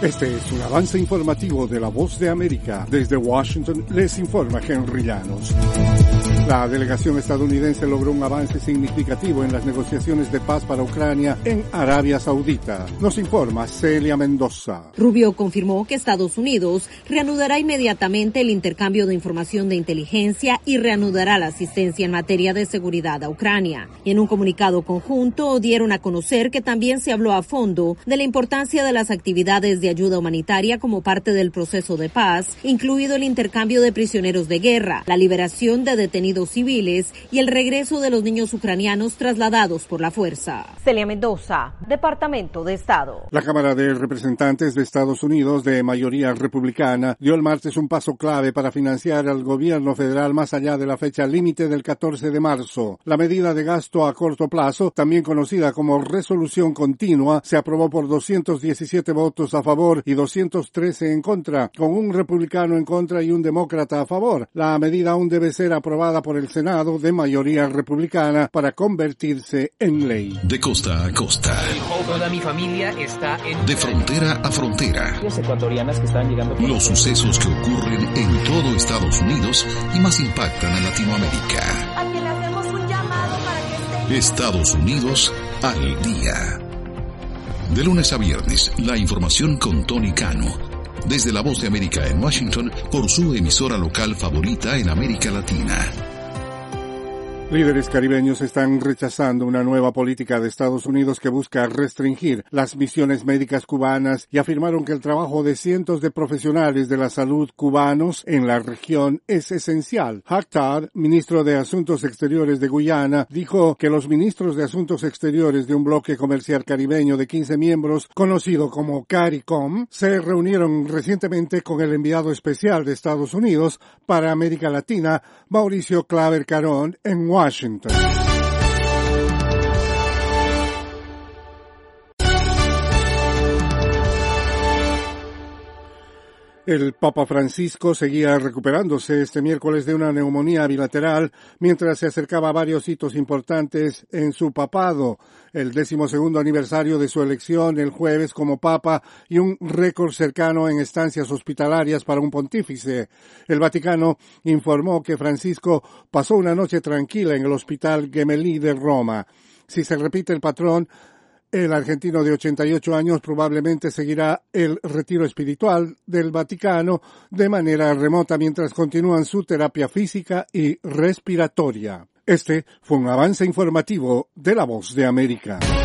Este es un avance informativo de La Voz de América. Desde Washington les informa Henry Llanos. La delegación estadounidense logró un avance significativo en las negociaciones de paz para Ucrania en Arabia Saudita. Nos informa Celia Mendoza. Rubio confirmó que Estados Unidos reanudará inmediatamente el intercambio de información de inteligencia y reanudará la asistencia en materia de seguridad a Ucrania. Y en un comunicado conjunto dieron a conocer que también se habló a fondo de la importancia de las actividades de ayuda humanitaria como parte del proceso de paz, incluido el intercambio de prisioneros de guerra, la liberación de detenidos civiles y el regreso de los niños ucranianos trasladados por la fuerza. Celia Mendoza, Departamento de Estado. La Cámara de Representantes de Estados Unidos, de mayoría republicana, dio el martes un paso clave para financiar al gobierno federal más allá de la fecha límite del 14 de marzo. La medida de gasto a corto plazo, también conocida como resolución continua, se aprobó por 217 votos a favor y 213 en contra, con un republicano en contra y un demócrata a favor. La medida aún debe ser aprobada por el Senado de mayoría republicana para convertirse en ley. De costa a costa. Toda mi familia está en... De frontera a frontera. Las ecuatorianas que están llegando... Los sucesos que ocurren en todo Estados Unidos y más impactan a Latinoamérica. A quien le hacemos un llamado para que esté... Estados Unidos al día. De lunes a viernes, la información con Tony Cano. Desde La Voz de América en Washington, por su emisora local favorita en América Latina. Líderes caribeños están rechazando una nueva política de Estados Unidos que busca restringir las misiones médicas cubanas y afirmaron que el trabajo de cientos de profesionales de la salud cubanos en la región es esencial. Hakhtar, ministro de Asuntos Exteriores de Guyana, dijo que los ministros de Asuntos Exteriores de un bloque comercial caribeño de 15 miembros, conocido como CARICOM, se reunieron recientemente con el enviado especial de Estados Unidos para América Latina, Mauricio Claver Carón, en Washington. El Papa Francisco seguía recuperándose este miércoles de una neumonía bilateral mientras se acercaba a varios hitos importantes en su papado, el 12º aniversario de su elección el jueves como papa y un récord cercano en estancias hospitalarias para un pontífice. El Vaticano informó que Francisco pasó una noche tranquila en el Hospital Gemelli de Roma. Si se repite el patrón, el argentino de 88 años probablemente seguirá el retiro espiritual del Vaticano de manera remota mientras continúan su terapia física y respiratoria. Este fue un avance informativo de La Voz de América.